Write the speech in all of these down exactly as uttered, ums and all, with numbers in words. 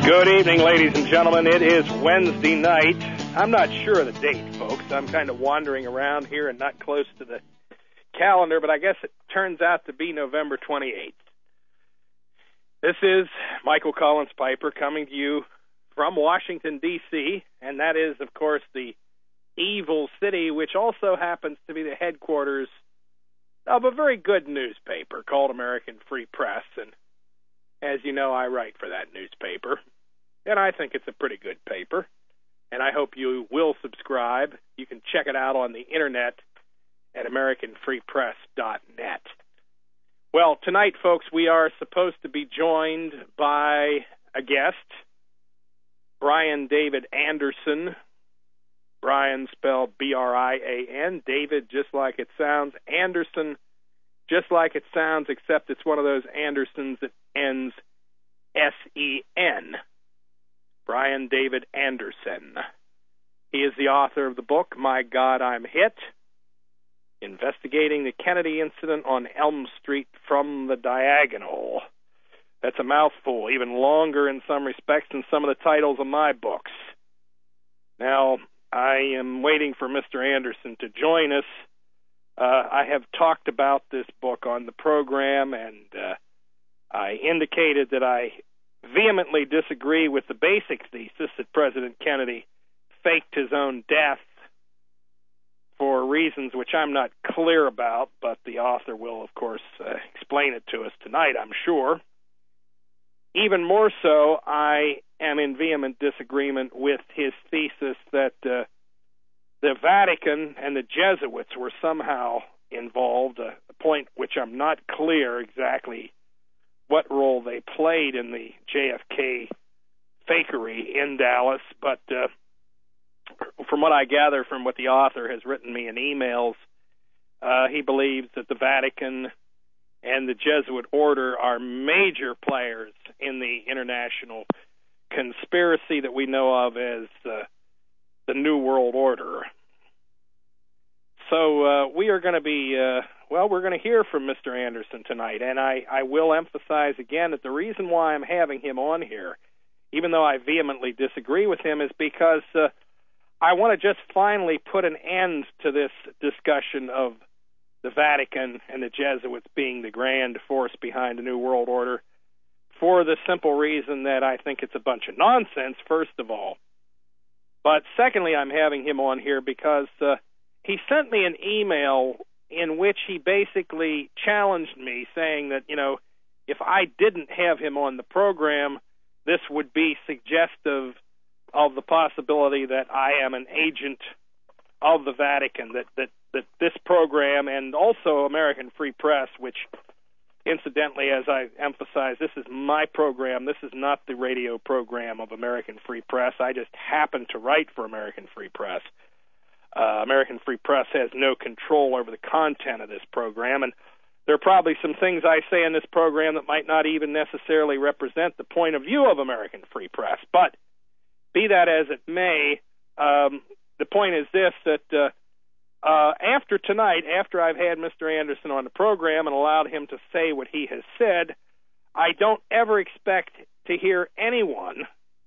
Good evening, ladies and gentlemen. It is Wednesday night. I'm not sure of the date, folks. I'm kind of wandering around here and not close to the calendar, but I guess it turns out to be November twenty-eighth. This is Michael Collins Piper coming to you from Washington, D C, and that is, of course, the evil city, which also happens to be the headquarters of a very good newspaper called American Free Press. And as you know, I write for that newspaper, and I think it's a pretty good paper, and I hope you will subscribe. You can check it out on the internet at American Free Press dot net. Well, tonight, folks, we are supposed to be joined by a guest, Brian David Anderson. Brian spelled B R I A N, David just like it sounds, Anderson just like it sounds, except it's one of those Andersons that ends S E N. Brian David Anderson. He is the author of the book, My God, I'm Hit, Investigating the Kennedy Incident on Elm Street from the Diagonal. That's a mouthful, even longer in some respects than some of the titles of my books. Now, I am waiting for Mister Anderson to join us. Uh, I have talked about this book on the program, and uh, I indicated that I vehemently disagree with the basic thesis that President Kennedy faked his own death for reasons which I'm not clear about, but the author will, of course, uh, explain it to us tonight, I'm sure. Even more so, I am in vehement disagreement with his thesis that uh, the Vatican and the Jesuits were somehow involved, a point which I'm not clear exactly what role they played in the J F K fakery in Dallas, but uh, from what I gather from what the author has written me in emails, uh, he believes that the Vatican and the Jesuit order are major players in the international conspiracy that we know of as uh, the New World Order. So uh, we are going to be, uh, well, we're going to hear from Mister Anderson tonight, and I, I will emphasize again that the reason why I'm having him on here, even though I vehemently disagree with him, is because uh, I want to just finally put an end to this discussion of the Vatican and the Jesuits being the grand force behind the New World Order, for the simple reason that I think it's a bunch of nonsense, first of all. But secondly, I'm having him on here because uh, he sent me an email in which he basically challenged me, saying that, you know, if I didn't have him on the program, this would be suggestive of the possibility that I am an agent of the Vatican, that, that, that this program and also American Free Press, which incidentally, as I emphasize, this is my program. This is not the radio program of American Free Press. I just happen to write for American Free Press. Uh, American Free Press has no control over the content of this program, and there are probably some things I say in this program that might not even necessarily represent the point of view of American Free Press. But be that as it may, um, the point is this, that uh, Uh, after tonight, after I've had Mister Anderson on the program and allowed him to say what he has said, I don't ever expect to hear anyone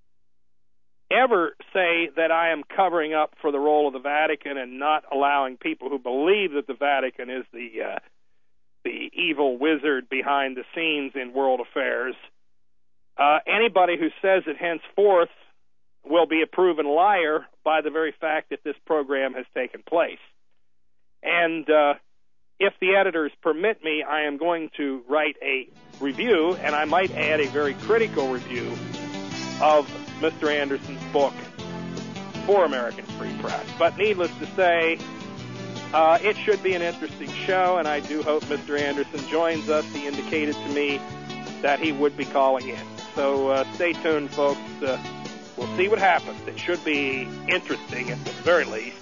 ever say that I am covering up for the role of the Vatican and not allowing people who believe that the Vatican is the uh, the evil wizard behind the scenes in world affairs. Uh, anybody who says it henceforth will be a proven liar by the very fact that this program has taken place. And uh, if the editors permit me, I am going to write a review, and I might add a very critical review of Mister Anderson's book for American Free Press. But needless to say, uh, it should be an interesting show, and I do hope Mister Anderson joins us. He indicated to me that he would be calling in. So uh, stay tuned, folks. Uh, we'll see what happens. It should be interesting at the very least.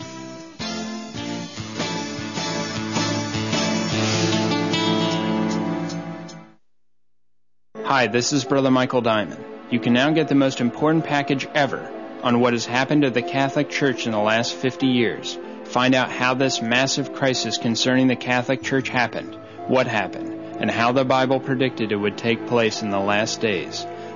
Hi, this is Brother Michael Diamond. You can now get the most important package ever on what has happened to the Catholic Church in the last fifty years. Find out how this massive crisis concerning the Catholic Church happened, what happened, and how the Bible predicted it would take place in the last days.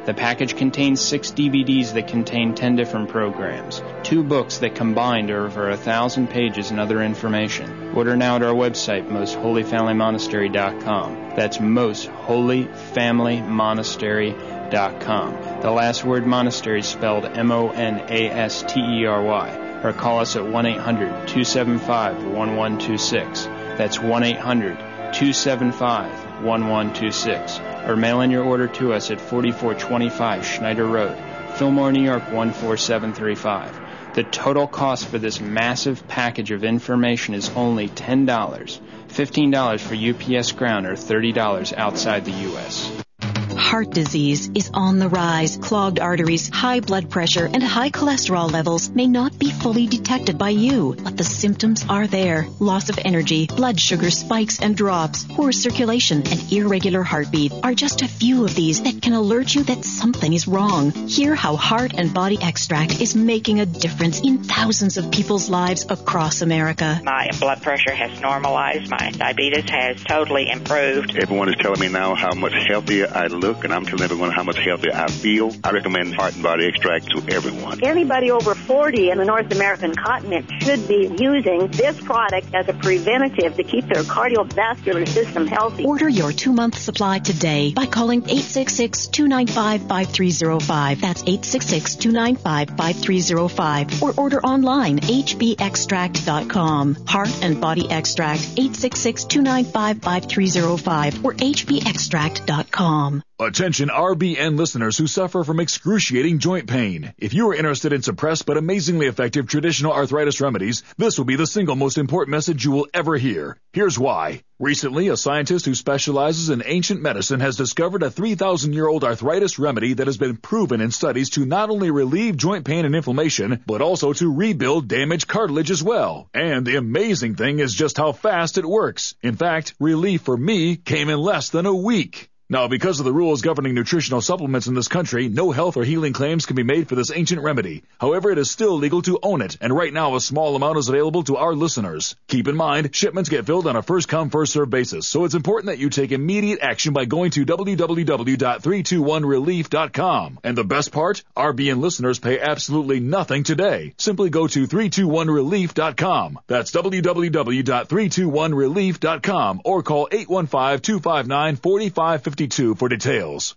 The package contains six D V Ds that contain ten different programs, two books that combined are over a thousand pages and other information. Order now at our website, most holy family monastery dot com. That's most holy family monastery dot com. The last word monastery is spelled M O N A S T E R Y. Or call us at one eight hundred two seven five one one two six. That's one eight hundred two seven five one one two six. Or mail in your order to us at forty-four twenty-five Schneider Road, Fillmore, New York one four seven three five. The total cost for this massive package of information is only ten dollars, fifteen dollars for U P S ground, or thirty dollars outside the U S Heart disease is on the rise. Clogged arteries, high blood pressure, and high cholesterol levels may not be fully detected by you, but the symptoms are there. Loss of energy, blood sugar spikes and drops, poor circulation, and irregular heartbeat are just a few of these that can alert you that something is wrong. Hear how Heart and Body Extract is making a difference in thousands of people's lives across America. My blood pressure has normalized. My diabetes has totally improved. Everyone is telling me now how much healthier I look, and I'm telling everyone how much healthier I feel. I recommend Heart and Body Extract to everyone. Anybody over forty in the North American continent should be using this product as a preventative to keep their cardiovascular system healthy. Order your two-month supply today by calling eight six six, two nine five, five three zero five. That's eight six six, two nine five, five three zero five. Or order online, h b extract dot com. Heart and Body Extract, eight six six, two nine five, five three zero five or h b extract dot com. Attention R B N listeners who suffer from excruciating joint pain. If you are interested in suppressed but amazingly effective traditional arthritis remedies, this will be the single most important message you will ever hear. Here's why. Recently, a scientist who specializes in ancient medicine has discovered a three thousand year old arthritis remedy that has been proven in studies to not only relieve joint pain and inflammation, but also to rebuild damaged cartilage as well. And the amazing thing is just how fast it works. In fact, relief for me came in less than a week. Now, because of the rules governing nutritional supplements in this country, no health or healing claims can be made for this ancient remedy. However, it is still legal to own it, and right now a small amount is available to our listeners. Keep in mind, shipments get filled on a first-come, first-served basis, so it's important that you take immediate action by going to w w w dot three two one relief dot com. And the best part? R B N listeners pay absolutely nothing today. Simply go to three two one relief dot com. That's w w w dot three two one relief dot com or call eight one five, two five nine, four five five two for details.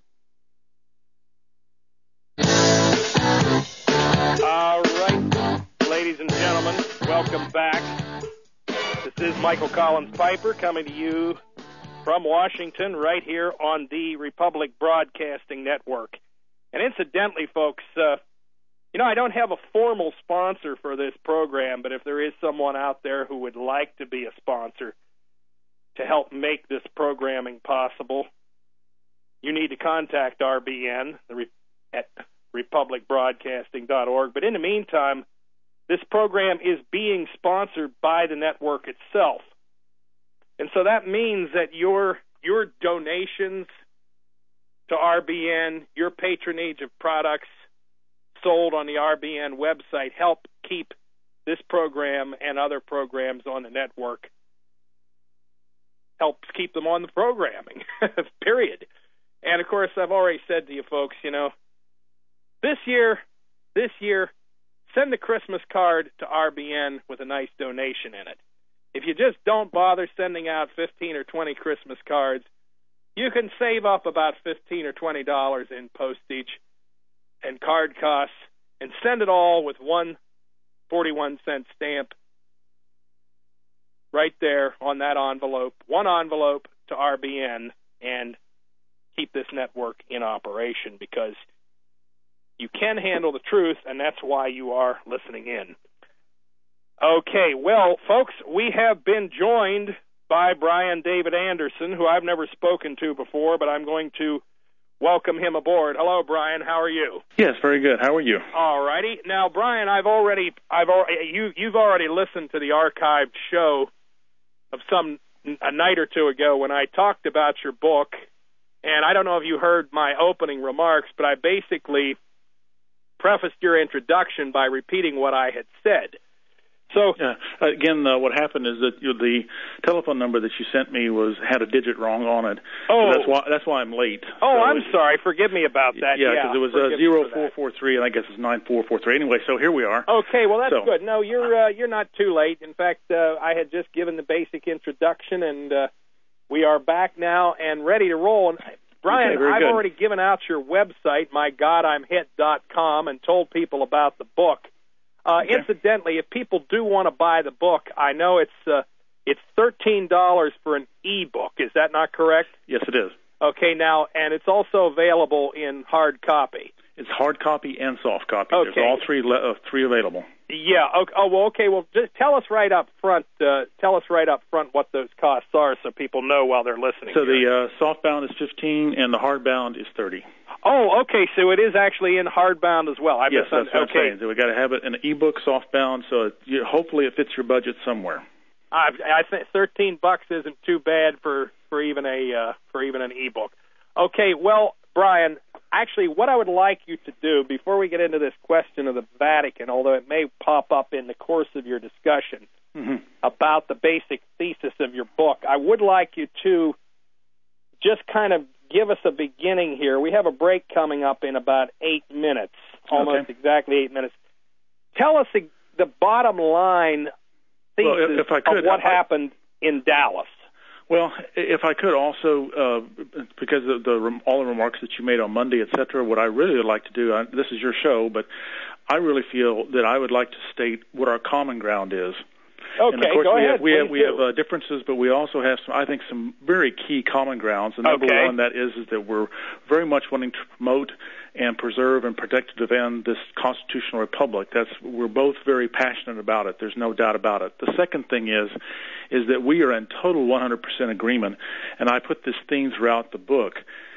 All right, ladies and gentlemen, welcome back. This is Michael Collins Piper coming to you from Washington right here on the Republic Broadcasting Network. And incidentally, folks, uh, you know, I don't have a formal sponsor for this program, but if there is someone out there who would like to be a sponsor to help make this programming possible, you need to contact R B N at republic broadcasting dot org. But in the meantime, this program is being sponsored by the network itself. And so that means that your your donations to R B N, your patronage of products sold on the R B N website help keep this program and other programs on the network, helps keep them on the programming, period. And, of course, I've already said to you folks, you know, this year, this year, send a Christmas card to R B N with a nice donation in it. If you just don't bother sending out fifteen or twenty Christmas cards, you can save up about fifteen or twenty dollars in postage and card costs and send it all with one forty-one cent stamp right there on that envelope, one envelope to R B N, and keep this network in operation, because you can handle the truth, and that's why you are listening in. Okay, well, folks, we have been joined by Brian David Anderson, who I've never spoken to before, but I'm going to welcome him aboard. Hello, Brian. How are you? Yes, very good. How are you? All righty. Now, Brian, I've already, I've already, you, you've already listened to the archived show of some a night or two ago when I talked about your book. And I don't know if you heard my opening remarks, but I basically prefaced your introduction by repeating what I had said. So yeah. Again, uh, what happened is that you, the telephone number that you sent me was had a digit wrong on it. Oh, so that's why that's why I'm late. Oh, so I'm it, sorry. Forgive me about that. Yeah, yeah because it was uh, zero four four three, and I guess it's nine four four three. Anyway, so here we are. Okay, well that's so. good. No, you're uh, you're not too late. In fact, uh, I had just given the basic introduction, and uh, we are back now and ready to roll. And Brian, okay, I've good. already given out your website, my god I'm hit dot com, and told people about the book. Uh, okay. Incidentally, if people do want to buy the book, I know it's uh, it's thirteen dollars for an e-book. Is that not correct? Yes, it is. Okay, now, and it's also available in hard copy. It's hard copy and soft copy. Okay. There's all three le- uh, three available. Yeah. Okay, oh, well, okay. Well, just tell us right up front. Uh, tell us right up front what those costs are, so people know while they're listening. So here. the uh, softbound is fifteen, and the hardbound is thirty. Oh, okay. So it is actually in hardbound as well. I yes, that's what okay. I'm saying. So we got to have it in an ebook, softbound, so it, you, hopefully it fits your budget somewhere. I, I think thirteen bucks isn't too bad for for even a uh, for even an ebook. Okay. Well, Brian, actually, what I would like you to do before we get into this question of the Vatican, although it may pop up in the course of your discussion mm-hmm. about the basic thesis of your book, I would like you to just kind of give us a beginning here. We have a break coming up in about eight minutes, almost okay. exactly eight minutes. Tell us the, the bottom line thesis well, if, if I could, of what I, happened in Dallas. Well, if I could also, uh, because of the all the remarks that you made on Monday, et cetera, what I really would like to do, I, this is your show, but I really feel that I would like to state what our common ground is. Okay, and of course go we ahead. Have, we have, we do. have uh, differences, but we also have, some, I think, some very key common grounds. The number okay. one that is is that we're very much wanting to promote and preserve and protect and defend this constitutional republic. That's we're both very passionate about it. There's no doubt about it. The second thing is, is that we are in total one hundred percent agreement, and I put this theme throughout the book.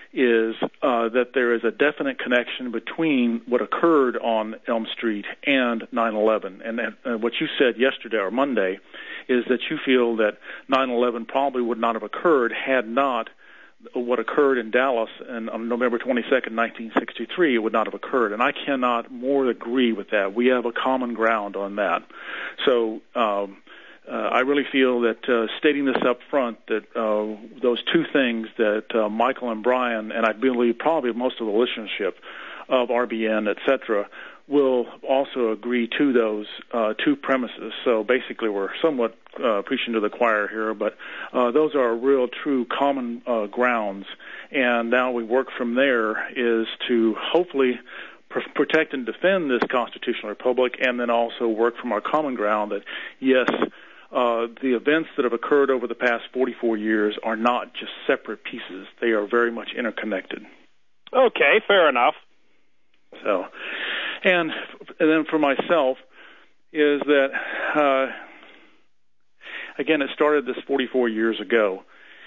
Is uh, that there is a definite connection between what occurred on Elm Street and nine eleven. And uh, what you said yesterday or Monday is that you feel that nine eleven probably would not have occurred had not what occurred in Dallas and on November twenty-second, nineteen sixty-three, it would not have occurred. And I cannot more agree with that. We have a common ground on that. So um, Uh, I really feel that uh, stating this up front, that uh, those two things that uh, Michael and Brian, and I believe probably most of the listenership of R B N, et cetera, will also agree to those uh, two premises. So basically we're somewhat uh, preaching to the choir here, but uh, those are real, true common uh, grounds. And now we work from there is to hopefully protect and defend this constitutional republic, and then also work from our common ground that, yes, uh, the events that have occurred over the past forty-four years are not just separate pieces. They are very much interconnected. Okay, fair enough. So, and, and then for myself is that, uh, again, it started this forty-four years ago.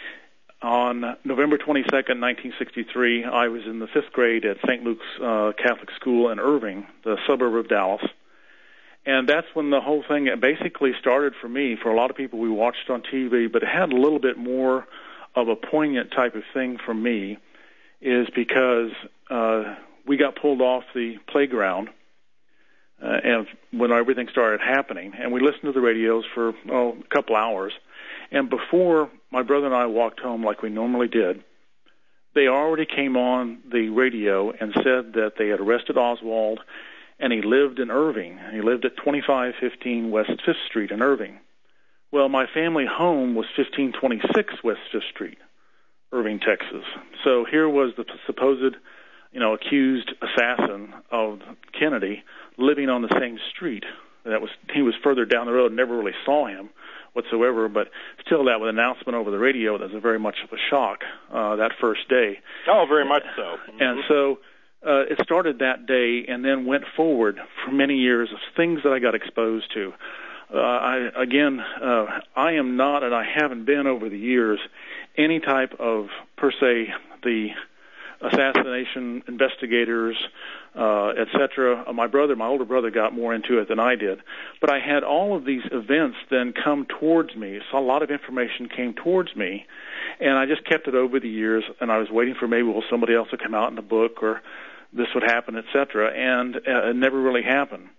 On November twenty-second, nineteen sixty-three, I was in the fifth grade at Saint Luke's uh, Catholic School in Irving, the suburb of Dallas. And that's when the whole thing basically started for me. For a lot of people, we watched on T V, but it had a little bit more of a poignant type of thing for me, is because uh, we got pulled off the playground uh, and when everything started happening. And we listened to the radios for oh, a couple hours. And before my brother and I walked home like we normally did, they already came on the radio and said that they had arrested Oswald, and he lived in Irving. He lived at twenty-five fifteen West fifth Street in Irving. Well, my family home was fifteen twenty-six West fifth Street, Irving, Texas. So here was the supposed, you know, accused assassin of Kennedy living on the same street. That was he was further down the road, never really saw him whatsoever, but still that with announcement over the radio, that was a very much of a shock uh, that first day. Oh, very much so. Mm-hmm. And so uh, it started that day and then went forward for many years of things that I got exposed to. Uh, I, again, uh, I am not, and I haven't been over the years, any type of, per se, the assassination investigators, uh, et cetera. My brother, my older brother, got more into it than I did. But I had all of these events then come towards me. So a lot of information came towards me, and I just kept it over the years, and I was waiting for maybe, well, somebody else would come out in the book or this would happen, et cetera, and uh, it never really happened.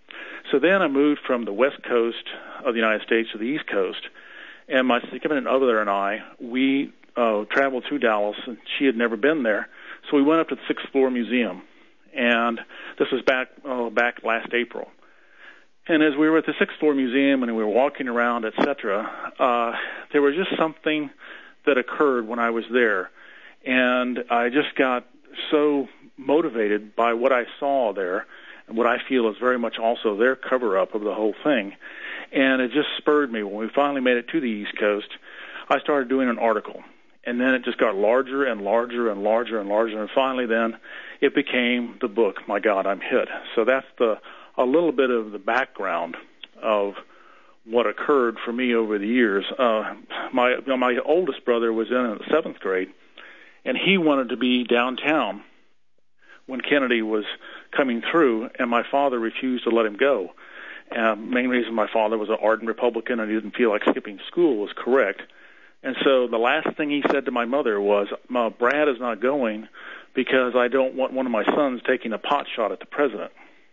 So then I moved from the west coast of the United States to the east coast, and my significant other and I, we uh, traveled through Dallas, and she had never been there. So we went up to the sixth floor museum, and this was back oh, back last April. And as we were at the sixth floor museum and we were walking around, et cetera, uh, there was just something that occurred when I was there. And I just got so motivated by what I saw there and what I feel is very much also their cover-up of the whole thing. And it just spurred me. When we finally made it to the East Coast, I started doing an article. And then it just got larger and larger and larger and larger. And finally then it became the book, My God, I'm Hit. So that's the a little bit of the background of what occurred for me over the years. Uh, my you know, my oldest brother was in the seventh grade, and he wanted to be downtown when Kennedy was coming through, and my father refused to let him go. Uh, main reason my father was an ardent Republican and he didn't feel like skipping school was correct. And so the last thing he said to my mother was, Brad is not going because I don't want one of my sons taking a pot shot at the president.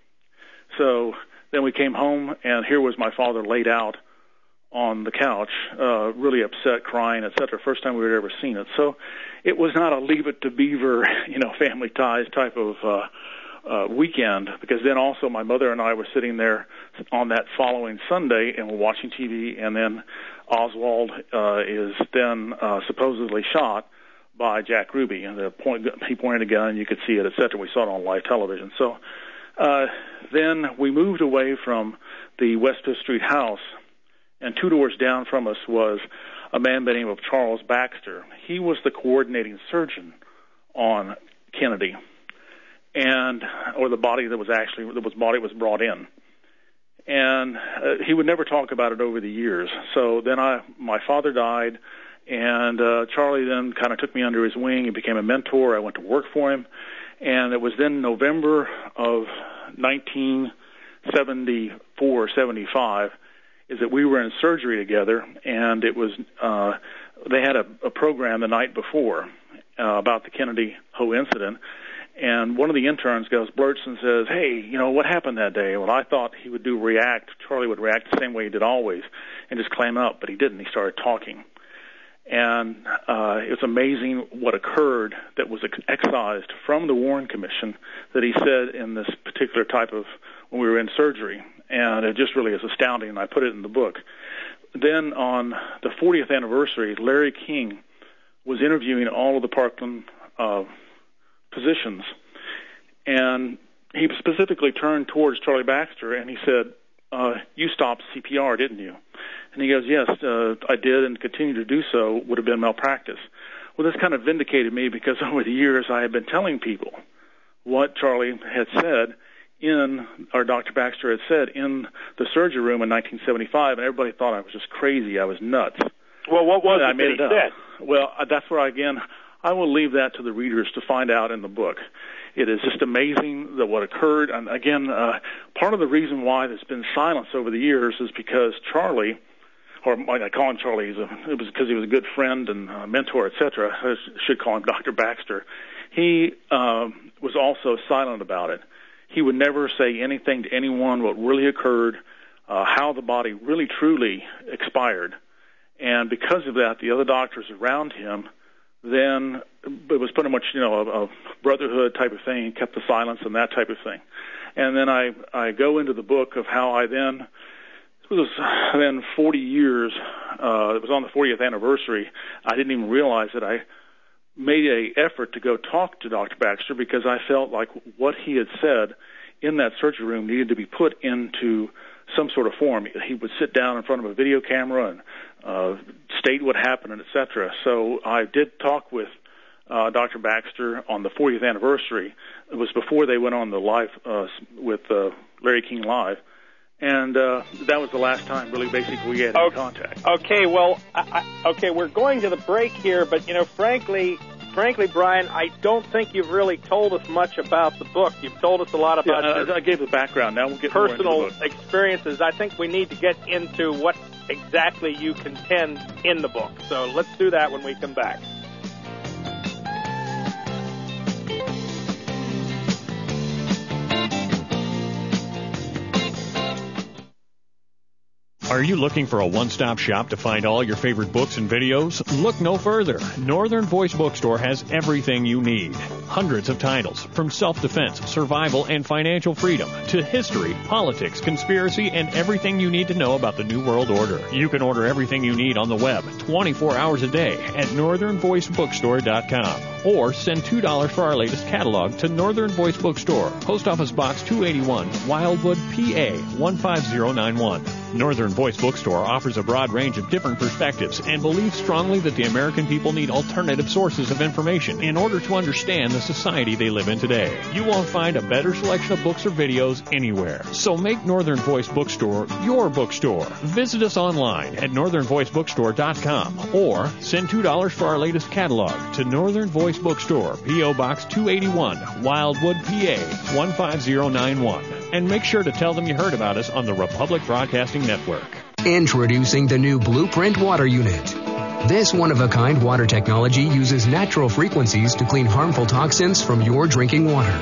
So then we came home, and here was my father laid out on the couch, uh, really upset, crying, et cetera. First time we had ever seen it. So it was not a Leave It to Beaver, you know, family ties type of uh, uh, weekend, because then also my mother and I were sitting there on that following Sunday, and we're watching T V, and then Oswald uh, is then uh, supposedly shot by Jack Ruby, and the point he pointed a gun, you could see it, et cetera. We saw it on live television. So. Uh, then we moved away from the West Fifth Street house, and two doors down from us was a man by the name of Charles Baxter. He was the coordinating surgeon on Kennedy, and or the body that was actually that was body was brought in, and uh, he would never talk about it over the years. So then I, my father died, and uh, Charlie then kind of took me under his wing. He became a mentor. I went to work for him. And it was then November of nineteen seventy-four, seventy-five, is that we were in surgery together, and it was uh, they had a, a program the night before uh, about the Kennedy Ho incident, and one of the interns goes, blurts and says, hey, you know, what happened that day? Well, I thought he would do react, Charlie would react the same way he did always, and just clam up, but he didn't. He started talking. And uh, it's amazing what occurred that was ex- excised from the Warren Commission that he said in this particular type of, when we were in surgery. And it just really is astounding, and I put it in the book. Then on the fortieth anniversary, Larry King was interviewing all of the Parkland uh, physicians. And he specifically turned towards Charlie Baxter, and he said, uh, you stopped C P R, didn't you? And he goes, yes, uh, I did, and continue to do so would have been malpractice. Well, this kind of vindicated me because over the years I had been telling people what Charlie had said in, or Doctor Baxter had said in the surgery room in nineteen seventy-five, and everybody thought I was just crazy. I was nuts. Well, what was but it I made that he it up. said? Well, that's where, again, I will leave that to the readers to find out in the book. It is just amazing that what occurred. And again, uh, part of the reason why there's been silence over the years is because Charlie, or I call him Charlie, he's a, it was because he was a good friend and uh, mentor, et cetera. I should call him Doctor Baxter. He um, was also silent about it. He would never say anything to anyone what really occurred, uh, how the body really truly expired. And because of that, the other doctors around him then it was pretty much, you know, a, a brotherhood type of thing, kept the silence and that type of thing. And then I, I go into the book of how I then, it was then forty years, uh, it was on the fortieth anniversary, I didn't even realize that I made an effort to go talk to Doctor Baxter because I felt like what he had said in that surgery room needed to be put into some sort of form. He would sit down in front of a video camera and uh, state what happened, and et cetera. So I did talk with uh, Doctor Baxter on the fortieth anniversary. It was before they went on the live uh, with uh, Larry King Live. And uh, that was the last time, really, basically, we had any okay. contact. Okay, well, I, I, okay, we're going to the break here, but, you know, frankly, frankly, Brian, I don't think you've really told us much about the book. You've told us a lot about yeah, your I gave the background. Now we'll get personal more into the book. experiences. I think we need to get into what exactly you contend in the book. So let's do that when we come back. Are you looking for a one-stop shop to find all your favorite books and videos? Look no further. Northern Voice Bookstore has everything you need. Hundreds of titles, from self-defense, survival, and financial freedom, to history, politics, conspiracy, and everything you need to know about the New World Order. You can order everything you need on the web, twenty-four hours a day, at northern voice bookstore dot com. Or send two dollars for our latest catalog to Northern Voice Bookstore, Post Office Box two eighty-one, Wildwood, P A one five zero nine one. Northern Voice Bookstore offers a broad range of different perspectives and believes strongly that the American people need alternative sources of information in order to understand the society they live in today. You won't find a better selection of books or videos anywhere. So make Northern Voice Bookstore your bookstore. Visit us online at northern voice bookstore dot com or send two dollars for our latest catalog to Northern Voice Bookstore, P O Box two eighty-one, Wildwood, P A one five zero nine one. And make sure to tell them you heard about us on the Republic Broadcasting Network. Introducing the new Blueprint Water Unit. This one-of-a-kind water technology uses natural frequencies to clean harmful toxins from your drinking water.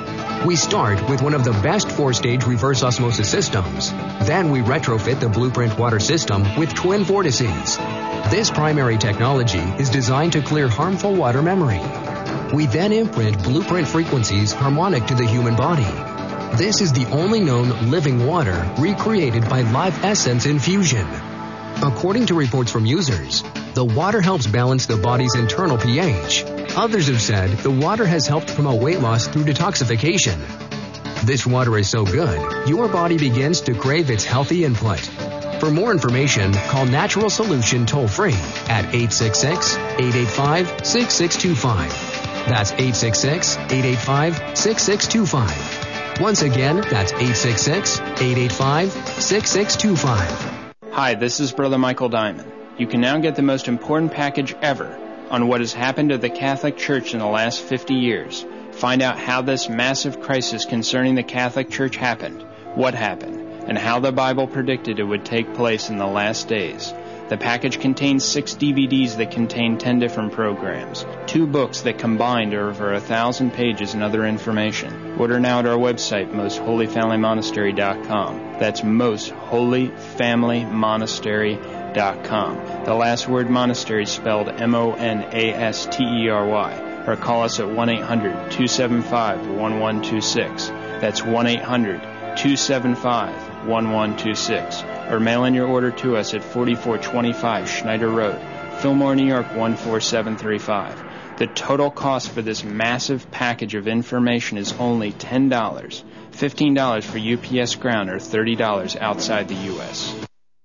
We start with one of the best four-stage reverse osmosis systems. Then we retrofit the Blueprint water system with twin vortices. This primary technology is designed to clear harmful water memory. We then imprint Blueprint frequencies harmonic to the human body. This is the only known living water recreated by Live Essence infusion. According to reports from users, the water helps balance the body's internal pH. Others have said the water has helped promote weight loss through detoxification. This water is so good, your body begins to crave its healthy input. For more information, call Natural Solution toll-free at eight six six, eight eight five, six six two five. That's eight six six, eight eight five, six six two five. Once again, that's eight six six, eight eight five, six six two five. Hi, this is Brother Michael Diamond. You can now get the most important package ever on what has happened to the Catholic Church in the last fifty years. Find out how this massive crisis concerning the Catholic Church happened, what happened, and how the Bible predicted it would take place in the last days. The package contains six D V Ds that contain ten different programs, two books that combined are over a thousand pages and other information. Order now at our website, most holy family monastery dot com. That's most holy family monastery dot com. The last word monastery is spelled M O N A S T E R Y. Or call us at one eight hundred, two seven five, one one two six. That's one eight hundred, two seven five, one one two six. Or mail in your order to us at forty-four twenty-five Schneider Road, Fillmore, New York one four seven three five. The total cost for this massive package of information is only ten dollars, fifteen dollars for U P S ground, or thirty dollars outside the U S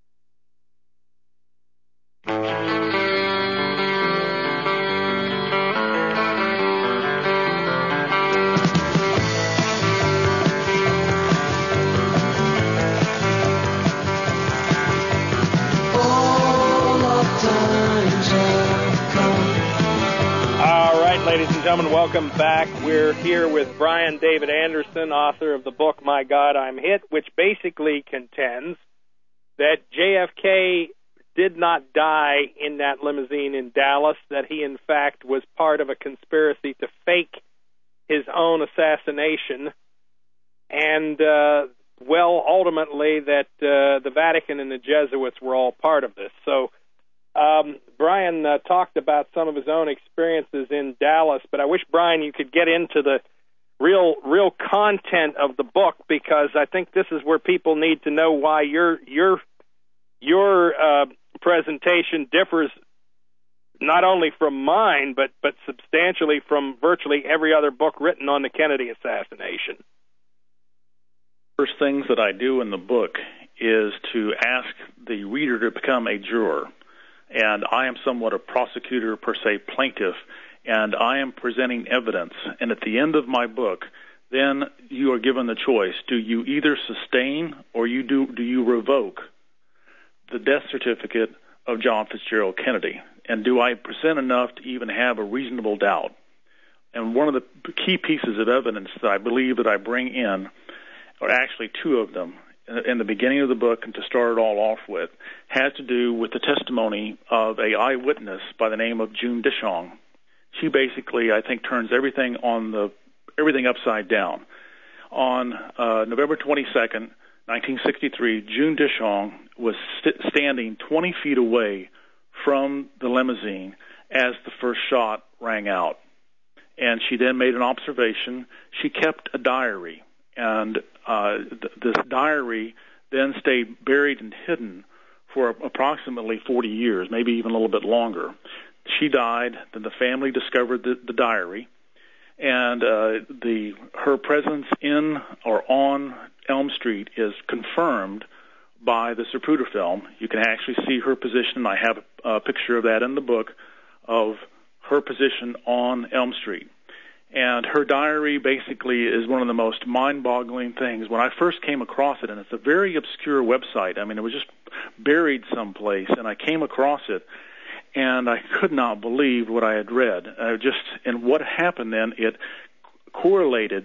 Ladies and gentlemen, welcome back. We're here with Brian David Anderson, author of the book My God, I'm Hit, which basically contends that J F K did not die in that limousine in Dallas, that he in fact was part of a conspiracy to fake his own assassination, and, uh, well, ultimately that uh, the Vatican and the Jesuits were all part of this. So Um, Brian uh, talked about some of his own experiences in Dallas, but I wish, Brian, you could get into the real real content of the book, because I think this is where people need to know why your your your uh, presentation differs not only from mine, but, but substantially from virtually every other book written on the Kennedy assassination. First things that I do in the book is to ask the reader to become a juror. And I am somewhat a prosecutor, per se, plaintiff, and I am presenting evidence. And at the end of my book, then you are given the choice. Do you either sustain or you do, do you revoke the death certificate of John Fitzgerald Kennedy? And do I present enough to even have a reasonable doubt? And one of the key pieces of evidence that I believe that I bring in, or actually two of them, in the beginning of the book, and to start it all off with, has to do with the testimony of a eyewitness by the name of June Dishong. She basically, I think, turns everything on the everything upside down. On uh, November twenty-second, nineteen sixty-three, June Dishong was st- standing twenty feet away from the limousine as the first shot rang out. And she then made an observation. She kept a diary, and uh, th- this diary then stayed buried and hidden for approximately forty years, maybe even a little bit longer. She died, then the family discovered the, the diary, and uh, the her presence in or on Elm Street is confirmed by the Zapruder film. You can actually see her position. I have a, a picture of that in the book of her position on Elm Street. And her diary basically is one of the most mind-boggling things. When I first came across it, and it's a very obscure website, I mean, it was just buried someplace, and I came across it, and I could not believe what I had read. Uh, just and what happened then, it correlated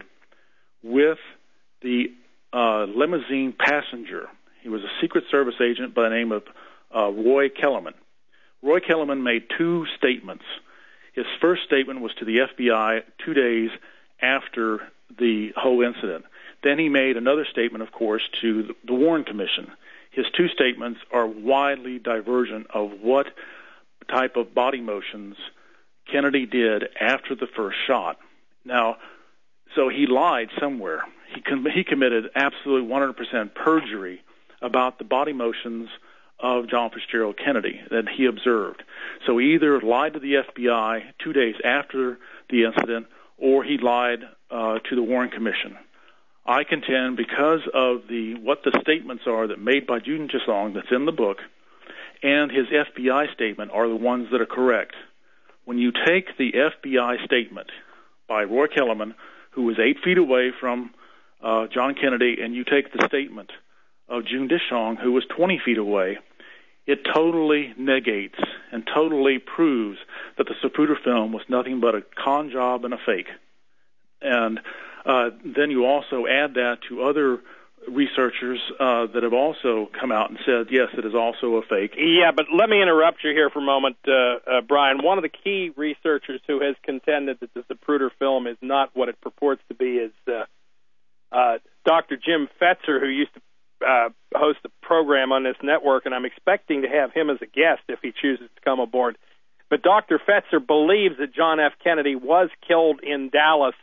with the uh, limousine passenger. He was a Secret Service agent by the name of uh, Roy Kellerman. Roy Kellerman made two statements. His first statement was to the F B I two days after the whole incident. Then he made another statement, of course, to the Warren Commission. His two statements are widely divergent of what type of body motions Kennedy did after the first shot. Now, so he lied somewhere. He com- he committed absolutely one hundred percent perjury about the body motions of John Fitzgerald Kennedy that he observed. So he either lied to the F B I two days after the incident, or he lied uh, to the Warren Commission. I contend because of the what the statements are that made by June Dishong that's in the book, and his F B I statement are the ones that are correct. When you take the F B I statement by Roy Kellerman, who was eight feet away from uh, John Kennedy, and you take the statement of June Dishong, who was twenty feet away, it totally negates and totally proves that the Zapruder film was nothing but a con job and a fake. And uh, then you also add that to other researchers uh, that have also come out and said, yes, it is also a fake. Yeah, but let me interrupt you here for a moment, uh, uh, Brian. One of the key researchers who has contended that the Zapruder film is not what it purports to be is uh, uh, Doctor Jim Fetzer, who used to Uh, host a program on this network, and I'm expecting to have him as a guest if he chooses to come aboard. But Doctor Fetzer believes that John F. Kennedy was killed in Dallas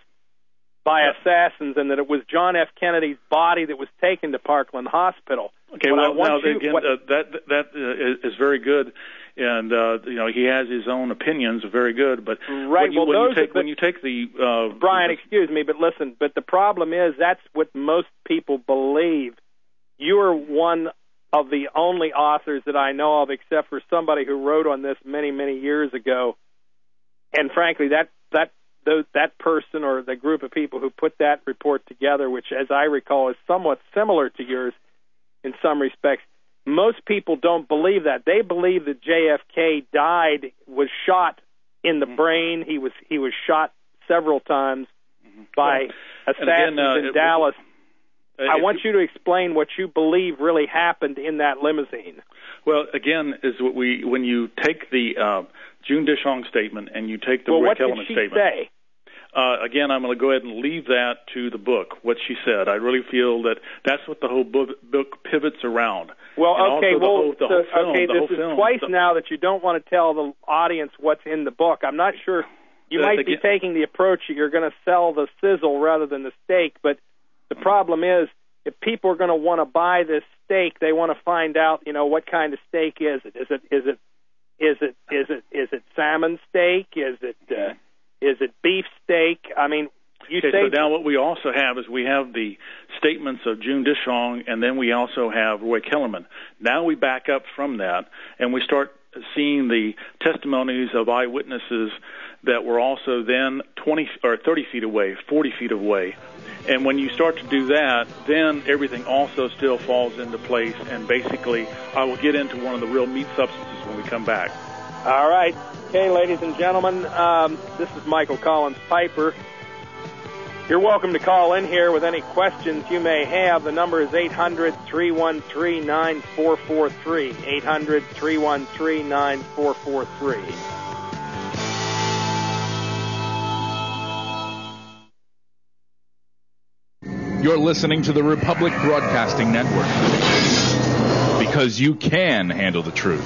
by assassins, and that it was John F. Kennedy's body that was taken to Parkland Hospital. Okay, what well, now, you, again, what, uh, that that uh, is very good, and uh, you know he has his own opinions, very good. But right, when you, well, when those you take are the, when you take the uh, Brian, excuse me, but listen, but the problem is that's what most people believe. You are one of the only authors that I know of, except for somebody who wrote on this many, many years ago. And frankly, that that those, that person or the group of people who put that report together, which, as I recall, is somewhat similar to yours in some respects, most people don't believe that. They believe that J F K died, was shot in the brain. He was he was shot several times by assassins again, uh, in it, Dallas. Uh, I want you to explain what you believe really happened in that limousine. Well, again, is what we when you take the uh, June Dishong statement and you take the well, Roy Kellerman what did she statement. Say? Uh, again, I'm going to go ahead and leave that to the book. What she said, I really feel that that's what the whole book, book pivots around. Well, and okay, well, whole, the so, whole film, okay, the this whole is film, twice the, now that you don't want to tell the audience what's in the book. I'm not sure. You uh, might again, be taking the approach that you're going to sell the sizzle rather than the steak, but the problem is, if people are going to want to buy this steak, they want to find out, you know, what kind of steak is it? Is it is it is it is it is it salmon steak? Is it uh, is it beef steak? I mean, you okay, say so now what we also have is we have the statements of June Dishong, and then we also have Roy Kellerman. Now we back up from that, and we start seeing the testimonies of eyewitnesses that were also then twenty or thirty feet away, forty feet away. And when you start to do that, then everything also still falls into place. And basically, I will get into one of the real meat substances when we come back. All right. Okay, ladies and gentlemen, um, this is Michael Collins Piper. You're welcome to call in here with any questions you may have. The number is eight hundred, three one three, nine four four three. eight hundred, three one three, nine four four three. You're listening to the Republic Broadcasting Network. Because you can handle the truth.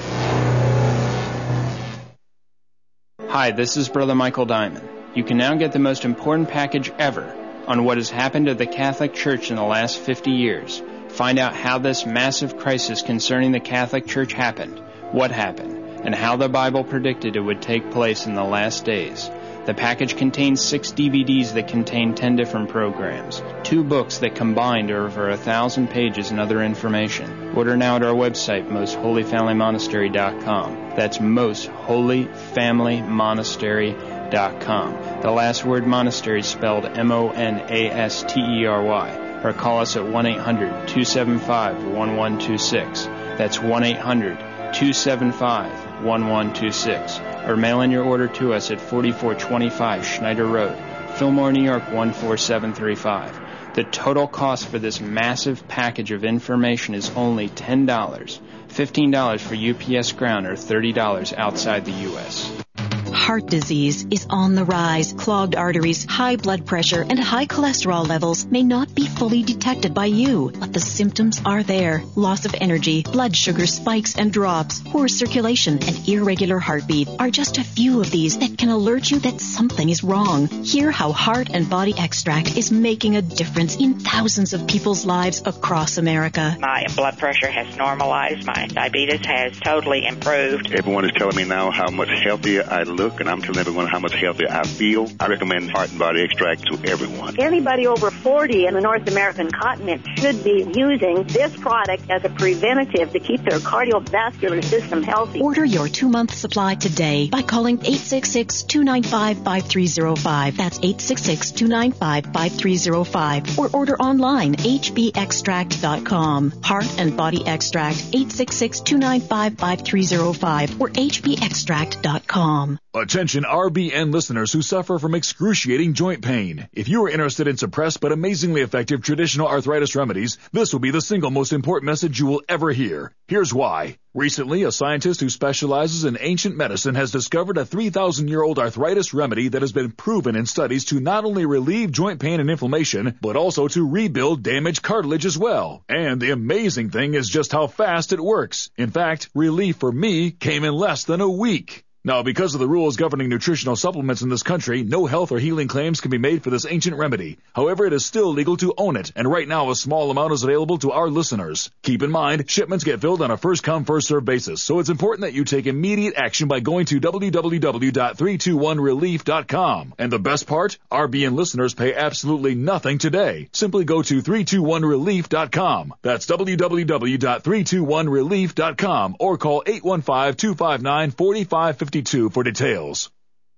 Hi, this is Brother Michael Diamond. You can now get the most important package ever on what has happened to the Catholic Church in the last fifty years. Find out how this massive crisis concerning the Catholic Church happened, what happened, and how the Bible predicted it would take place in the last days. The package contains six D V Ds that contain ten different programs, two books that combined are over a thousand pages and other information. Order now at our website, most holy family monastery dot com. That's most holy family monastery dot com. The last word monastery is spelled M O N A S T E R Y. Or call us at one eight hundred two seven five one one two six. That's one eight hundred two seven five one one two six. Or mail in your order to us at forty-four twenty-five Schneider Road, Fillmore, New York one four seven three five. The total cost for this massive package of information is only ten dollars, fifteen dollars for U P S ground, or thirty dollars outside the U S Heart disease is on the rise. Clogged arteries, high blood pressure, and high cholesterol levels may not be fully detected by you, but the symptoms are there. Loss of energy, blood sugar spikes and drops, poor circulation, and irregular heartbeat are just a few of these that can alert you that something is wrong. Hear how Heart and Body Extract is making a difference in thousands of people's lives across America. My blood pressure has normalized. My diabetes has totally improved. Everyone is telling me now how much healthier I look, and I'm telling everyone how much healthier I feel. I recommend Heart and Body Extract to everyone. Anybody over forty in the North American continent should be using this product as a preventative to keep their cardiovascular system healthy. Order your two-month supply today by calling eight six six, two nine five, five three zero five. That's eight six six, two nine five, five three zero five. Or order online, h b extract dot com. Heart and Body Extract, eight six six, two nine five, five three zero five or h b extract dot com. Attention R B N listeners who suffer from excruciating joint pain. If you are interested in suppressed but amazingly effective traditional arthritis remedies, this will be the single most important message you will ever hear. Here's why. Recently, a scientist who specializes in ancient medicine has discovered a three thousand year old arthritis remedy that has been proven in studies to not only relieve joint pain and inflammation, but also to rebuild damaged cartilage as well. And the amazing thing is just how fast it works. In fact, relief for me came in less than a week. Now, because of the rules governing nutritional supplements in this country, no health or healing claims can be made for this ancient remedy. However, it is still legal to own it, and right now a small amount is available to our listeners. Keep in mind, shipments get filled on a first-come, first-served basis, so it's important that you take immediate action by going to w w w dot three two one relief dot com. And the best part? R B N listeners pay absolutely nothing today. Simply go to three two one relief dot com. That's w w w dot three two one relief dot com or call eight one five, two five nine, four five five two for details.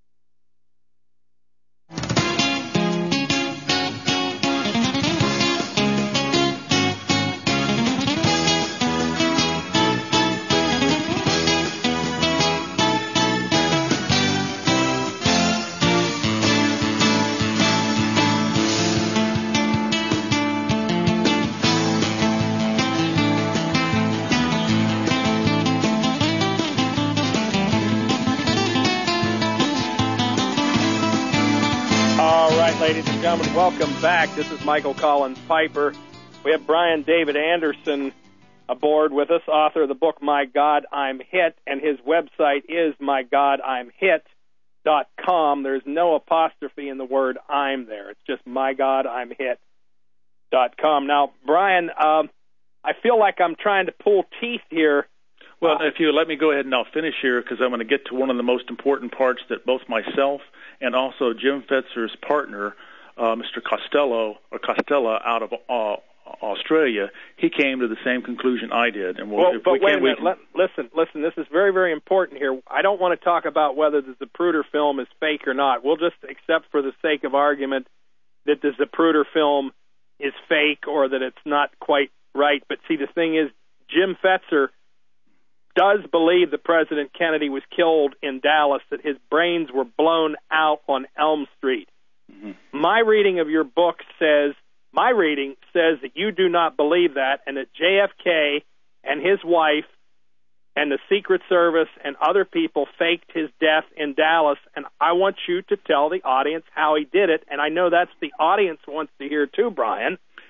Ladies and gentlemen, welcome back. This is Michael Collins Piper. We have Brian David Anderson aboard with us, author of the book My God, I'm Hit, and his website is my god I'm hit dot com. There's no apostrophe in the word I'm there. It's just my god I'm hit dot com. Now, Brian, um, I feel like I'm trying to pull teeth here. Well, uh, if you let me go ahead and I'll finish here, because I'm going to get to one of the most important parts that both myself and also Jim Fetzer's partner, uh, Mister Costello or Costella out of uh, Australia, he came to the same conclusion I did. And we'll, well, if but we wait can, a minute. we can... Let, listen, listen. This is very, very important here. I don't want to talk about whether the Zapruder film is fake or not. We'll just accept, for the sake of argument, that the Zapruder film is fake or that it's not quite right. But see, the thing is, Jim Fetzer does believe that President Kennedy was killed in Dallas, that his brains were blown out on Elm Street. Mm-hmm. My reading of your book says, my reading says that you do not believe that, and that J F K and his wife and the Secret Service and other people faked his death in Dallas, and I want you to tell the audience how he did it, and I know that's the audience wants to hear too, Brian.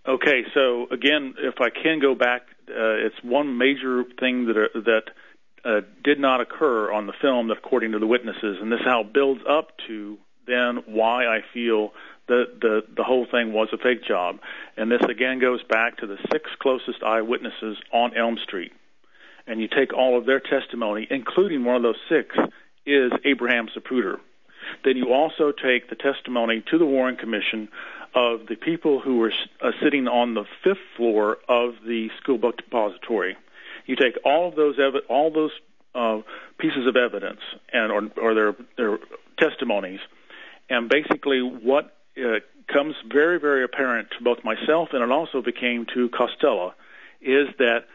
Okay, so again, if I can go back, uh, it's one major thing that uh, that uh, did not occur on the film, that according to the witnesses, and this is how it builds up to then why I feel that the the whole thing was a fake job. And this again goes back to the six closest eyewitnesses on Elm Street. And you take all of their testimony, including one of those six is Abraham Zapruder. Then you also take the testimony to the Warren Commission of the people who were uh, sitting on the fifth floor of the school book depository. You take all of those ev- all those uh, pieces of evidence and or, or their their testimonies, and basically what uh, comes very very apparent to both myself and it also became to Costello is that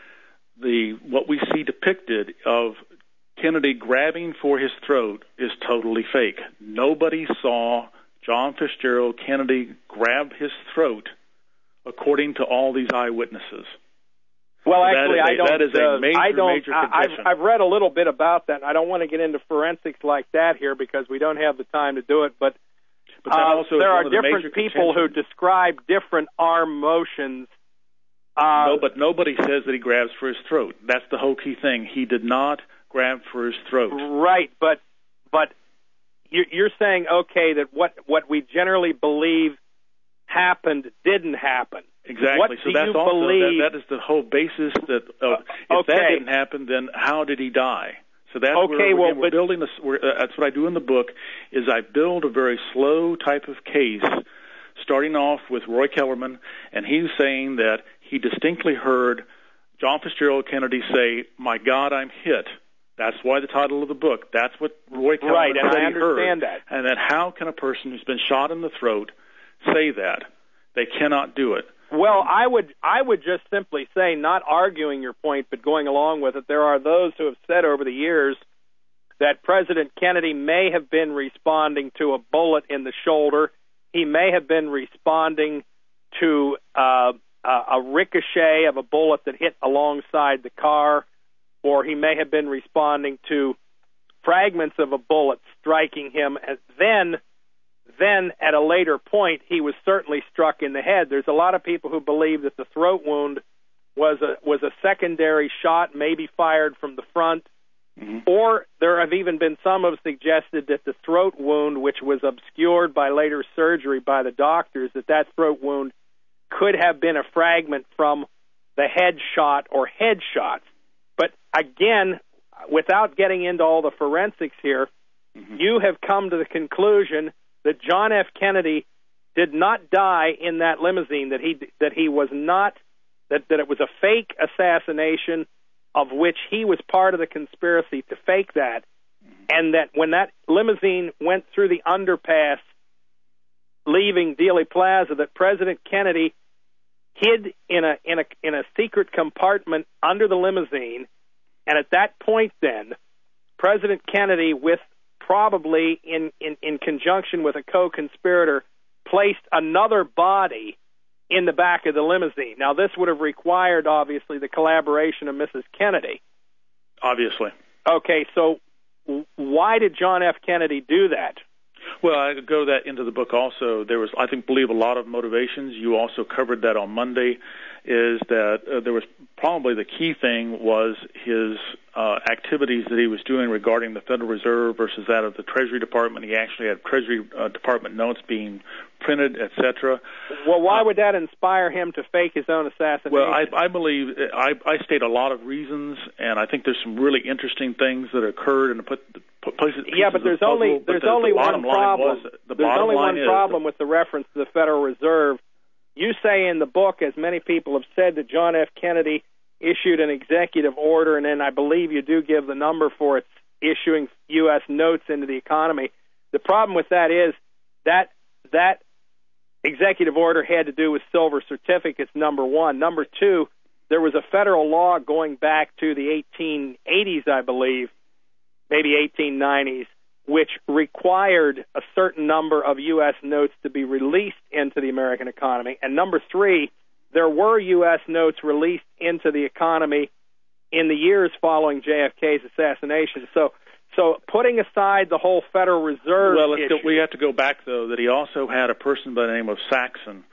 the what we see depicted of Kennedy grabbing for his throat is totally fake. Nobody saw John Fitzgerald Kennedy grab his throat, according to all these eyewitnesses. Well, actually, a, I don't. That is a major, I don't. major I, condition. I've, I've read a little bit about that. I don't want to get into forensics like that here because we don't have the time to do it. But, but that uh, also there is are one of the different major people who contentions. describe different arm motions. Uh, no, but nobody says that he grabs for his throat. That's the whole key thing. He did not grab for his throat. Right, but but you're saying, okay, that what, what we generally believe happened didn't happen. Exactly. What so do that's you also believe? that, that is the whole basis that uh, if okay. that didn't happen, then how did he die? So that's okay, where we're, well, we're building this. We're, uh, that's what I do in the book. Is I build a very slow type of case, starting off with Roy Kellerman, and he's saying that he distinctly heard John Fitzgerald Kennedy say, "My God, I'm hit." That's why the title of the book. That's what Roy Kellerman right, and said I he understand heard. that. And then how can a person who's been shot in the throat say that? They cannot do it. Well, I would I would just simply say, not arguing your point, but going along with it, there are those who have said over the years that President Kennedy may have been responding to a bullet in the shoulder. He may have been responding to uh, a ricochet of a bullet that hit alongside the car, or he may have been responding to fragments of a bullet striking him, and then then at a later point he was certainly struck in the head. There's a lot of people who believe that the throat wound was a was a secondary shot, maybe fired from the front, mm-hmm. or there have even been some who have suggested that the throat wound, which was obscured by later surgery by the doctors, that that throat wound could have been a fragment from the head shot or head shots. But again, without getting into all the forensics here, mm-hmm. you have come to the conclusion that John F. Kennedy did not die in that limousine, that he that he was not, that, that it was a fake assassination of which he was part of the conspiracy to fake that, mm-hmm. and that when that limousine went through the underpass leaving Dealey Plaza, that President Kennedy hid in a in a in a secret compartment under the limousine, and at that point then, President Kennedy, with probably in, in, in conjunction with a co-conspirator, placed another body in the back of the limousine. Now, this would have required, obviously, the collaboration of Missus Kennedy. Obviously. Okay, so why did John F. Kennedy do that? Well, I go that into the book also. There was, I think, believe a lot of motivations. You also covered that on Monday, is that uh, there was probably the key thing was his uh, activities that he was doing regarding the Federal Reserve versus that of the Treasury Department. He actually had Treasury uh, Department notes being printed, et cetera. Well, why uh, would that inspire him to fake his own assassination? Well, I, I believe, I, I state a lot of reasons, and I think there's some really interesting things that occurred and put the Places, yeah, but there's only puzzle, there's but the, only the one problem. Was, the there's only one is, problem with the reference to the Federal Reserve. You say in the book, as many people have said, that John F. Kennedy issued an executive order, and then I believe you do give the number for its issuing U S notes into the economy. The problem with that is that that executive order had to do with silver certificates, number one. Number two, there was a federal law going back to the eighteen eighties, I believe, maybe eighteen nineties, which required a certain number of U S notes to be released into the American economy. And number three, there were U S notes released into the economy in the years following J F K's assassination. So, so putting aside the whole Federal Reserve well, let's issue, go, we have to go back, though, that he also had a person by the name of Saxon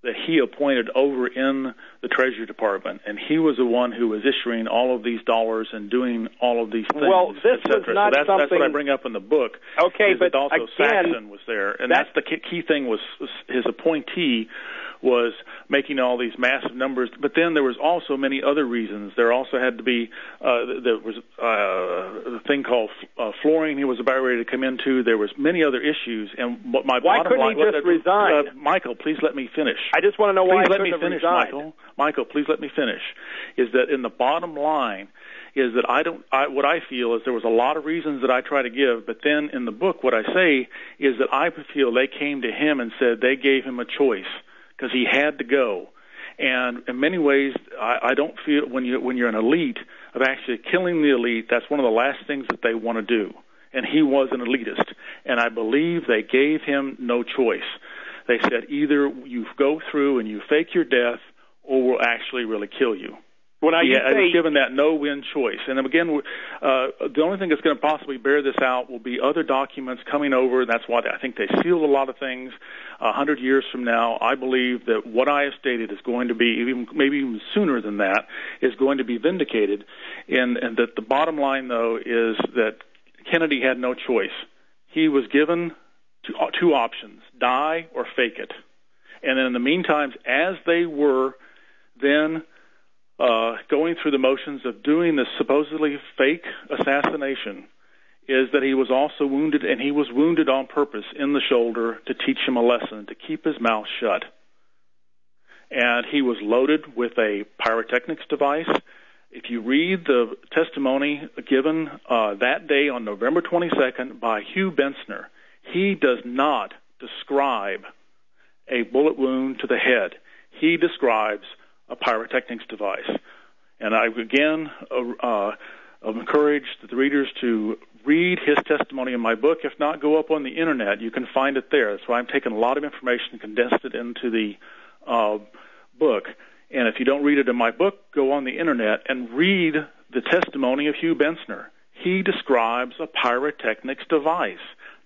that he appointed over in the Treasury Department, and he was the one who was issuing all of these dollars and doing all of these things. Well, this was not so that's, something. That's what I bring up in the book. Okay, is but that also again, Saxon was there, and that's, that's the key thing. Was, was his appointee was making all these massive numbers, but then there was also many other reasons. There also had to be uh, there was uh, a thing called uh, flooring he was about ready to come into. There was many other issues, and what my why bottom couldn't line, he just uh, resign? Uh, Michael, please let me finish. I just want to know why please he let me couldn't finish, have resigned. Michael. Michael, please let me finish. Is that in the bottom line? Is that I don't. I, what I feel is there was a lot of reasons that I try to give, but then in the book, what I say is that I feel they came to him and said they gave him a choice because he had to go. And in many ways, I, I don't feel when you when you're an elite of actually killing the elite, that's one of the last things that they want to do. And he was an elitist, and I believe they gave him no choice. They said either you go through and you fake your death, or we'll actually really kill you. When I yeah, say, was given that no-win choice. And again, uh, the only thing that's going to possibly bear this out will be other documents coming over. That's why I think they sealed a lot of things. A hundred years from now, I believe that what I have stated is going to be, even, maybe even sooner than that, is going to be vindicated. And, and that the bottom line, though, is that Kennedy had no choice. He was given two, two options, die or fake it. And then in the meantime, as they were then Uh, going through the motions of doing this supposedly fake assassination, is that he was also wounded, and he was wounded on purpose in the shoulder to teach him a lesson, to keep his mouth shut. And he was loaded with a pyrotechnics device. If you read the testimony given uh, that day on November twenty-second by Hugh Bensner, he does not describe a bullet wound to the head. He describes a pyrotechnics device. And I, again, uh, uh, encourage the readers to read his testimony in my book. If not, go up on the Internet. You can find it there. That's why I'm taking a lot of information and condensed it into the uh, book. And if you don't read it in my book, go on the Internet and read the testimony of Hugh Bensner. He describes a pyrotechnics device,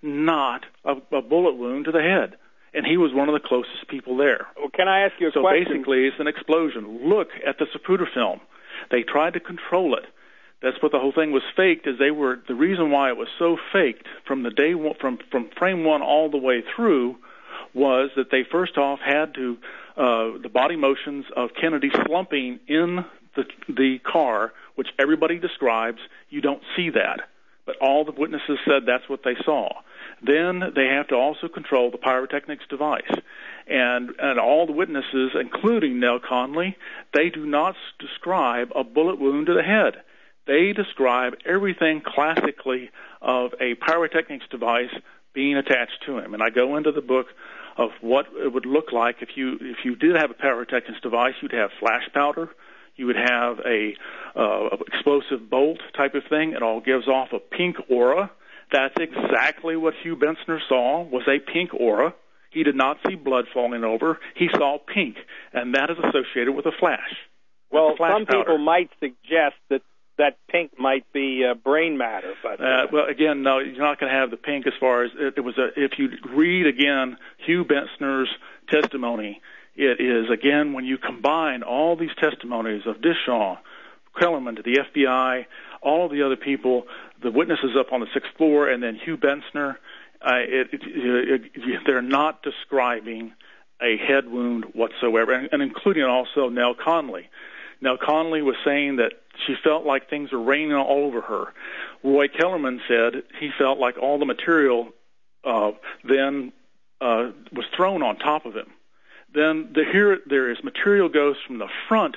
not a, a bullet wound to the head. And he was one of the closest people there. Well, can I ask you a so question? So basically, it's an explosion. Look at the Zapruder film. They tried to control it. That's what the whole thing was faked. Is they were the reason why it was so faked from the day one, from from frame one all the way through was that they first off had to uh, the body motions of Kennedy slumping in the the car, which everybody describes. You don't see that, but all the witnesses said that's what they saw. Then they have to also control the pyrotechnics device. And and all the witnesses, including Nell Conley, they do not describe a bullet wound to the head. They describe everything classically of a pyrotechnics device being attached to him. And I go into the book of what it would look like if you if you did have a pyrotechnics device. You'd have flash powder. You would have a uh, explosive bolt type of thing. It all gives off a pink aura. That's exactly what Hugh Bensner saw, was a pink aura. He did not see blood falling over. He saw pink, and that is associated with a flash. Well, flash some powder. people might suggest that that pink might be uh, brain matter. But uh, uh, well, again, no, you're not going to have the pink as far as it, it was. A, if you read again Hugh Bensner's testimony, it is, again, when you combine all these testimonies of Deschamps, Kellerman to the F B I, all of the other people, the witnesses up on the sixth floor, and then Hugh Bensner, uh, it, it, it, it, they're not describing a head wound whatsoever, and, and including also Nell Conley. Nell Conley was saying that she felt like things were raining all over her. Roy Kellerman said he felt like all the material uh, then uh, was thrown on top of him. Then the, here there is material goes from the front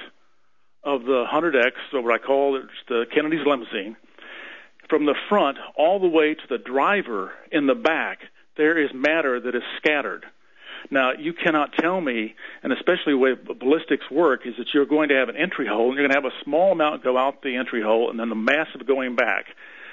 of the one hundred X, so what I call it, the Kennedy's limousine, from the front all the way to the driver in the back, there is matter that is scattered. Now, you cannot tell me, and especially the way ballistics work, is that you're going to have an entry hole, and you're going to have a small amount go out the entry hole, and then the massive going back.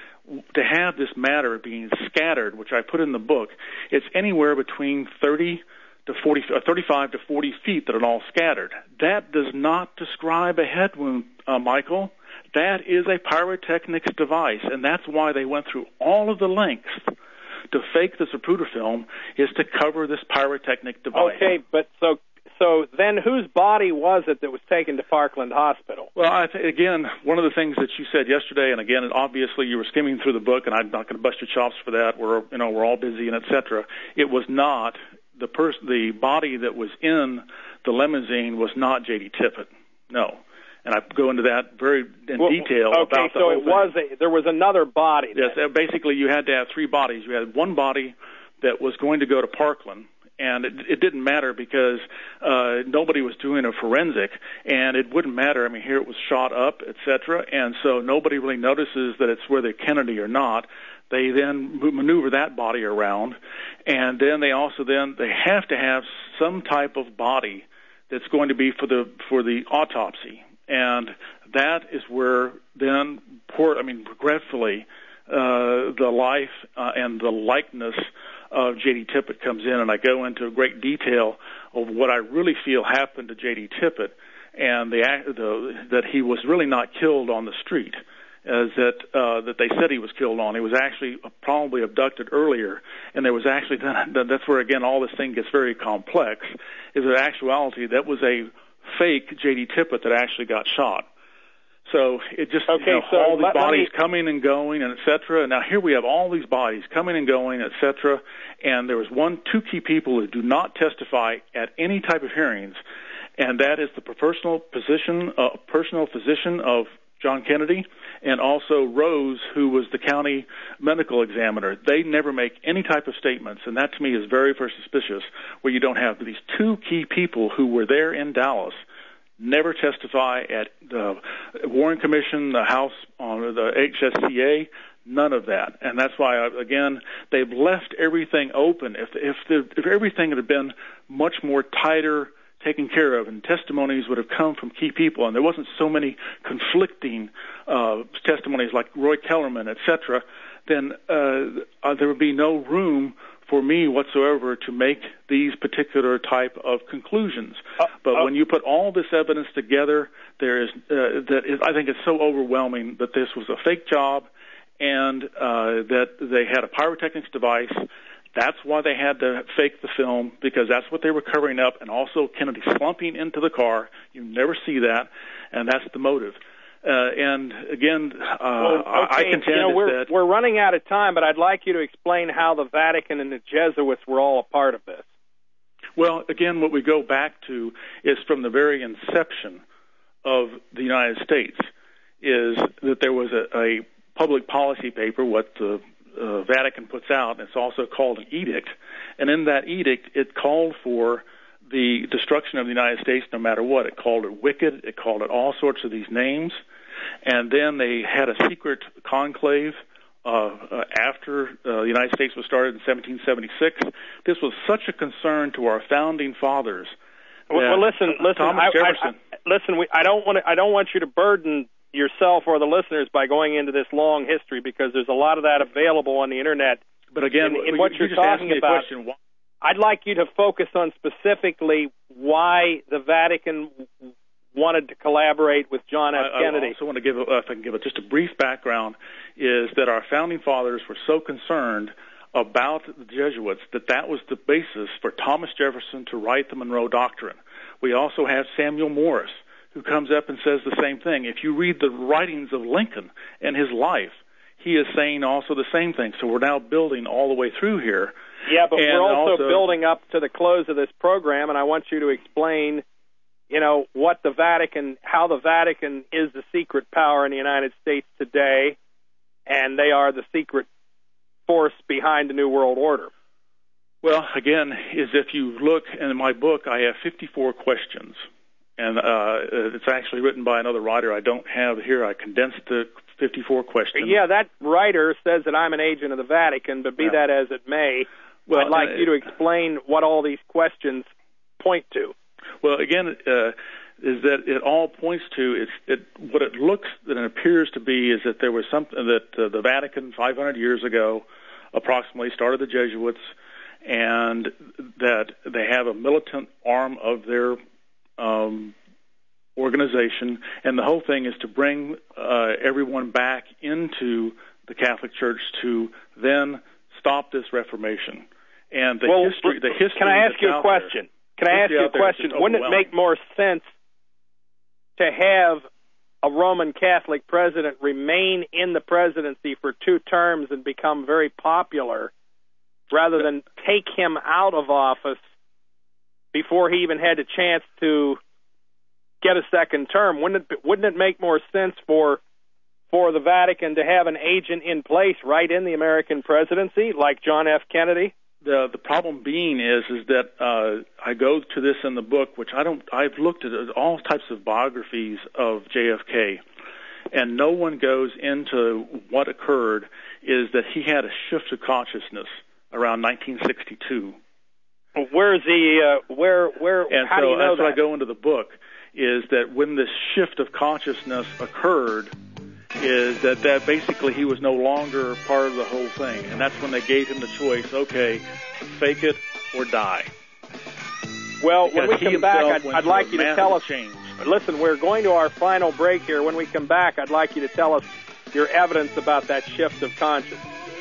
To have this matter being scattered, which I put in the book, it's anywhere between thirty to forty, uh, thirty-five to forty feet that are all scattered. That does not describe a head wound, uh, Michael. That is a pyrotechnics device, and that's why they went through all of the lengths to fake the Zapruder film, is to cover this pyrotechnic device. Okay, but so So then whose body was it that was taken to Parkland Hospital? Well, I th- again, one of the things that you said yesterday, and again, obviously you were skimming through the book, and I'm not going to bust your chops for that. We're, you know, we're all busy and et cetera. It was not the pers- the body that was in the limousine was not J D Tippit. No. And I go into that very in well, detail okay, about the so whole it thing. was a, there was another body. Yes, uh, basically you had to have three bodies. You had one body that was going to go to Parkland, and it, it didn't matter because uh, nobody was doing a forensic, and it wouldn't matter. I mean, here it was shot up, et cetera, and so nobody really notices that it's whether Kennedy or not. They then maneuver that body around, and then they also then they have to have some type of body that's going to be for the for the autopsy. And that is where then, poor, I mean, regretfully, uh, the life uh, and the likeness of J D Tippit comes in, and I go into great detail of what I really feel happened to J D Tippit, and the, the that he was really not killed on the street, as that uh, that they said he was killed on. He was actually probably abducted earlier, and there was actually then, that's where again all this thing gets very complex. Is in actuality that was a fake J D Tippit that actually got shot. So it just, okay, you know, so all these let, bodies let me... coming and going and et cetera. Now here we have all these bodies coming and going, et cetera. And there was one, two key people who do not testify at any type of hearings, and that is the personal position, uh, personal physician of John Kennedy, and also Rose, who was the county medical examiner. They never make any type of statements, and that to me is very, very suspicious, where you don't have these two key people who were there in Dallas never testify at the Warren Commission, the House, on the H S C A, none of that. And that's why, again, they've left everything open. If, if, the, if everything had been much more tighter taken care of, and testimonies would have come from key people, and there wasn't so many conflicting uh, testimonies like Roy Kellerman, et cetera, then uh, uh, there would be no room for me whatsoever to make these particular type of conclusions. Uh, but uh, when you put all this evidence together, there is uh, that is, I think it's so overwhelming that this was a fake job, and uh, that they had a pyrotechnics device. That's why they had to fake the film, because that's what they were covering up, and also Kennedy slumping into the car. You never see that, and that's the motive. Uh, and again, uh, well, okay. I contend you know, we're, that we're running out of time, but I'd like you to explain how the Vatican and the Jesuits were all a part of this. Well, again, what we go back to is from the very inception of the United States, is that there was a, a public policy paper, what the Uh, Vatican puts out. It's also called an edict, and in that edict it called for the destruction of the United States no matter what. It called it wicked, it called it all sorts of these names, and then they had a secret conclave uh, uh, after uh, the United States was started in seventeen seventy-six. This was such a concern to our founding fathers. Well, well listen, listen, Thomas I, Jefferson. I, I, listen. We, I don't want to. I don't want you to burden yourself or the listeners by going into this long history, because there's a lot of that available on the internet. But again, in, in you, what you you're just talking asked me a about, question. I'd like you to focus on specifically why the Vatican wanted to collaborate with John F. I, Kennedy. I also want to give, a, if I can give it just a brief background, is that our founding fathers were so concerned about the Jesuits that that was the basis for Thomas Jefferson to write the Monroe Doctrine. We also have Samuel Morse, who comes up and says the same thing. If you read the writings of Lincoln and his life, he is saying also the same thing. So we're now building all the way through here. Yeah, but and we're also, also building up to the close of this program, and I want you to explain, you know, what the Vatican, how the Vatican is the secret power in the United States today, and they are the secret force behind the New World Order. Well, again, is if you look in my book, I have fifty-four questions. And uh, it's actually written by another writer I don't have here. I condensed the fifty-four questions. Yeah, that writer says that I'm an agent of the Vatican, but be yeah. that as it may, well, I'd like uh, you to explain what all these questions point to. Well, again, uh, is that it all points to, it's, it, what it looks and it appears to be is that there was something that uh, the Vatican five hundred years ago approximately started the Jesuits, and that they have a militant arm of their Um, organization, and the whole thing is to bring uh, everyone back into the Catholic Church to then stop this Reformation. And the well, history, the history. Can I ask you a question? There. Can I ask you a question? Wouldn't it make more sense to have a Roman Catholic president remain in the presidency for two terms and become very popular rather than take him out of office before he even had a chance to get a second term? Wouldn't it, wouldn't it make more sense for for the Vatican to have an agent in place right in the American presidency, like John F. Kennedy? The the problem being is is that uh, I go to this in the book, which I don't. I've looked at all types of biographies of J F K, and no one goes into what occurred. Is that he had a shift of consciousness around nineteen sixty-two. Where's the uh, where where? And how so do you know that's that? what I go into the book. Is that when this shift of consciousness occurred? Is that, that basically he was no longer part of the whole thing. And that's when they gave him the choice, okay, fake it or die. Well, Because when we come back, I'd, I'd like you to tell us, change. listen, we're going to our final break here. When we come back, I'd like you to tell us your evidence about that shift of conscience.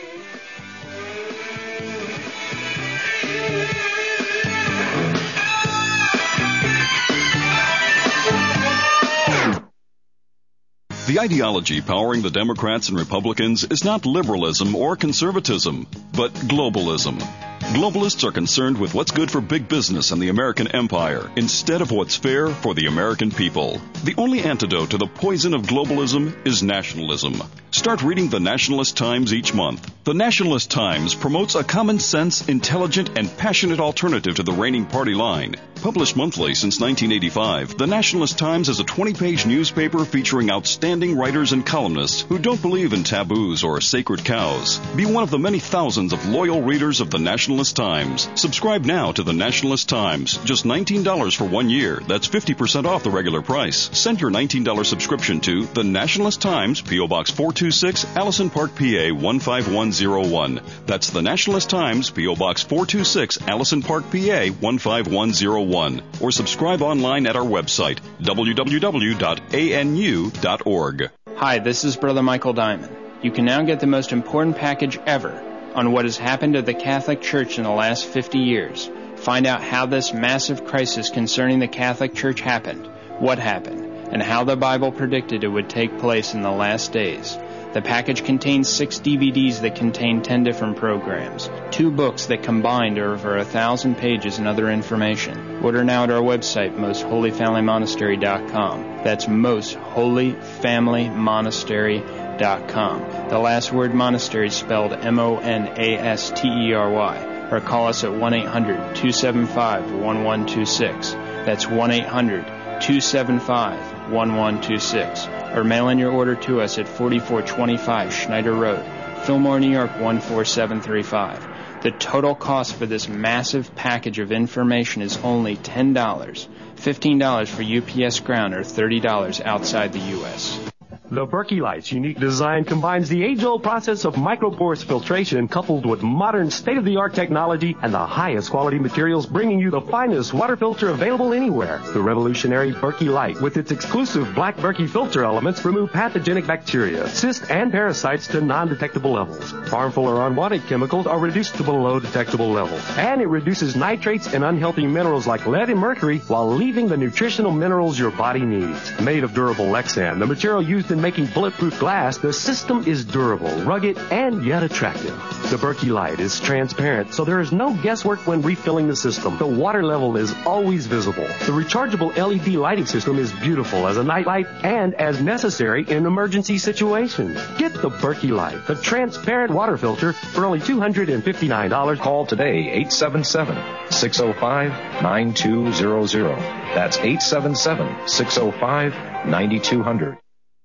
The ideology powering the Democrats and Republicans is not liberalism or conservatism, but globalism. Globalists are concerned with what's good for big business and the American empire instead of what's fair for the American people. The only antidote to the poison of globalism is nationalism. Start reading the Nationalist Times each month. The Nationalist Times promotes a common sense, intelligent, and passionate alternative to the reigning party line. Published monthly since nineteen eighty-five, the Nationalist Times is a twenty-page newspaper featuring outstanding writers and columnists who don't believe in taboos or sacred cows. Be one of the many thousands of loyal readers of the Nationalist Times. Subscribe now to the Nationalist Times. Just nineteen dollars for one year. That's fifty percent off the regular price. Send your nineteen dollars subscription to the Nationalist Times, P O. Box four two six, Allison Park, P A one five one zero one. That's the Nationalist Times, P O. Box four two six, Allison Park, P A one five one zero one. Or subscribe online at our website, w w w dot a n u dot org. Hi, this is Brother Michael Diamond. You can now get the most important package ever on what has happened to the Catholic Church in the last fifty years. Find out how this massive crisis concerning the Catholic Church happened, what happened, and how the Bible predicted it would take place in the last days. The package contains six D V Ds that contain ten different programs, two books that combined are over a thousand pages and other information. Order now at our website, most holy family monastery dot com. That's most holy family monastery dot com. The last word monastery is spelled M O N A S T E R Y. Or call us at one eight hundred two seven five one one two six. That's one eight hundred two seven five one one two six. Or mail in your order to us at forty-four twenty-five Schneider Road, Fillmore, New York one four seven three five. The total cost for this massive package of information is only ten dollars, fifteen dollars for U P S ground, or thirty dollars outside the U S The Berkey Light's unique design combines the age-old process of microporous filtration coupled with modern state-of-the-art technology and the highest quality materials, bringing you the finest water filter available anywhere. The revolutionary Berkey Light, with its exclusive black Berkey filter elements, remove pathogenic bacteria, cysts, and parasites to non-detectable levels. Harmful or unwanted chemicals are reduced to below detectable levels. And it reduces nitrates and unhealthy minerals like lead and mercury while leaving the nutritional minerals your body needs. Made of durable Lexan, the material used in making bulletproof glass, the system is durable, rugged, and yet attractive. The Berkey Light is transparent, so there is no guesswork when refilling the system. The water level is always visible. The rechargeable L E D lighting system is beautiful as a night light and as necessary in emergency situations. Get the Berkey Light, the transparent water filter, for only two hundred fifty-nine dollars. Call today, eight seven seven, six oh five, nine two zero zero. That's eight seven seven, six oh five, nine two zero zero.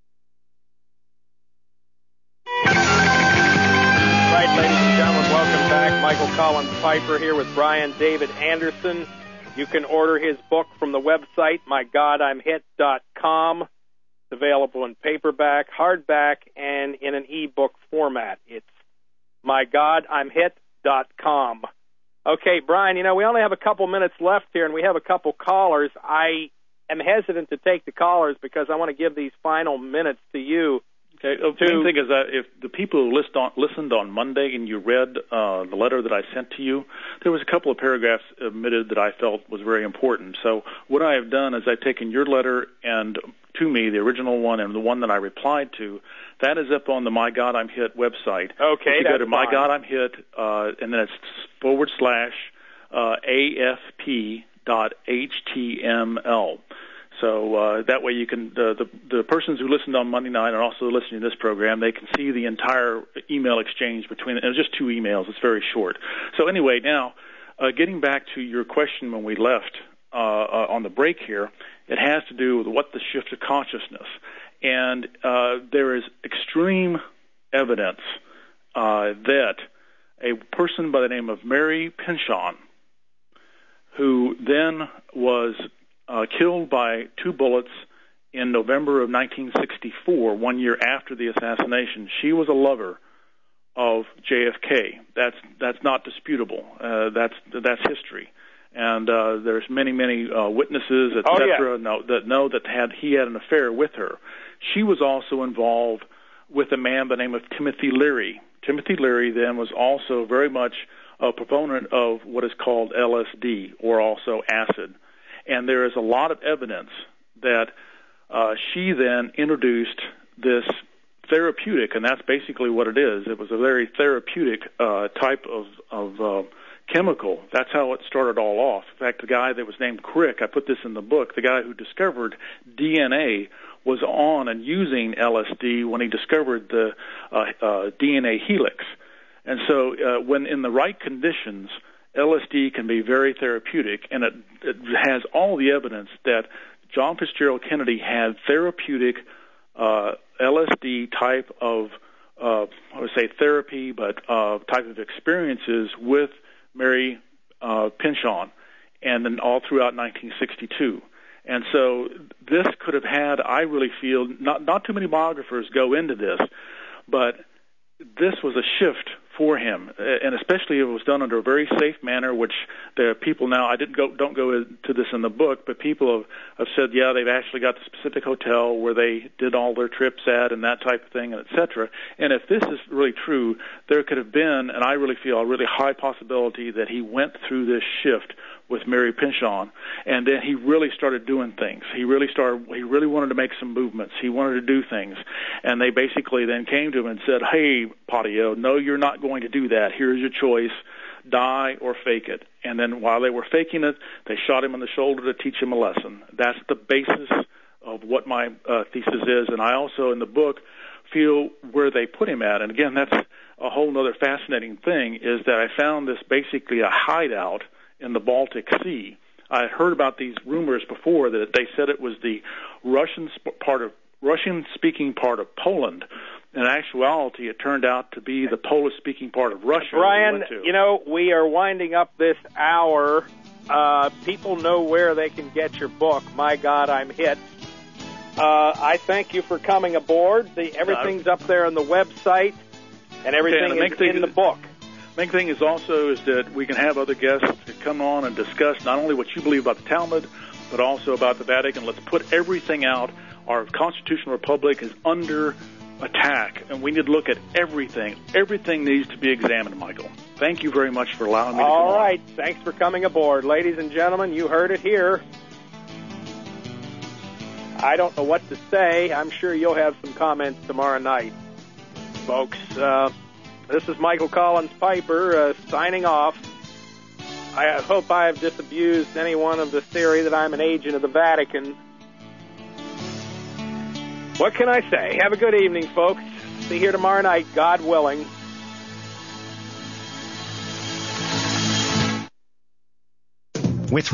Michael Collins Piper here with Brian David Anderson. You can order his book from the website, my god I'm hit dot com. It's available in paperback, hardback, and in an e-book format. It's my god I'm hit dot com. Okay, Brian, you know, we only have a couple minutes left here, and we have a couple callers. I am hesitant to take the callers because I want to give these final minutes to you Okay, the main thing is that if the people who list on, listened on Monday and you read uh, the letter that I sent to you, there was a couple of paragraphs omitted that I felt was very important. So what I have done is I've taken your letter and to me, the original one and the one that I replied to, that is up on the My God I'm Hit website. Okay, if you that's go to My fine. God I'm Hit, uh, and then it's forward slash uh, A F P dot H T M L. So uh, that way you can, the, the the persons who listened on Monday night and also listening to this program, they can see the entire email exchange between, and it's just two emails. It's very short. So anyway, now, uh, getting back to your question when we left uh, uh, on the break here, it has to do with what the shift of consciousness. And uh, there is extreme evidence uh, that a person by the name of Mary Pinchon, who then was Uh, killed by two bullets in November of nineteen sixty-four, one year after the assassination. She was a lover of J F K. That's that's not disputable. Uh, that's that's history, and uh, there's many many uh, witnesses, et cetera, oh, yeah. know, that know that had he had an affair with her. She was also involved with a man by the name of Timothy Leary. Timothy Leary then was also very much a proponent of what is called L S D, or also acid. And there is a lot of evidence that uh, she then introduced this therapeutic, and that's basically what it is. It was a very therapeutic uh, type of, of uh, chemical. That's how it started all off. In fact, the guy that was named Crick, I put this in the book, the guy who discovered D N A was on and using L S D when he discovered the uh, uh, D N A helix. And so uh, when in the right conditions, L S D can be very therapeutic, and it, it has all the evidence that John Fitzgerald Kennedy had therapeutic uh, L S D type of, uh, I would say therapy, but uh, type of experiences with Mary uh, Pinchon, and then all throughout nineteen sixty-two. And so this could have had, I really feel, not, not too many biographers go into this, but this was a shift for him, and especially if it was done under a very safe manner, which there are people now, I didn't go, don't go into this in the book, but people have, have said, yeah, they've actually got the specific hotel where they did all their trips at and that type of thing, and et cetera. And if this is really true, there could have been, and I really feel a really high possibility that he went through this shift with Mary Pinchon, and then he really started doing things. He really started, he really wanted to make some movements. He wanted to do things. And they basically then came to him and said, hey, Patio, no, you're not going to do that. Here's your choice, die or fake it. And then while they were faking it, they shot him in the shoulder to teach him a lesson. That's the basis of what my uh, thesis is. And I also, in the book, feel where they put him at. And again, that's a whole other fascinating thing, is that I found this basically a hideout in the Baltic Sea. I had heard about these rumors before that they said it was the Russian sp- part of Russian-speaking part of Poland. In actuality, it turned out to be the Polish-speaking part of Russia. Brian, we went to. You know, we are winding up this hour. Uh, people know where they can get your book, My God, I'm Hit. Uh, I thank you for coming aboard. The, everything's up there on the website, and everything okay, and is in is, the book. Main thing is also is that we can have other guests to come on and discuss not only what you believe about the Talmud, but also about the Vatican. Let's put everything out. Our constitutional republic is under attack, and we need to look at everything. Everything needs to be examined, Michael. Thank you very much for allowing me to come on. All right. Thanks for coming aboard. Ladies and gentlemen, you heard it here. I don't know what to say. I'm sure you'll have some comments tomorrow night, folks. Uh, this is Michael Collins Piper uh, signing off. I hope I have disabused anyone of the theory that I'm an agent of the Vatican. What can I say? Have a good evening, folks. See you here tomorrow night, God willing.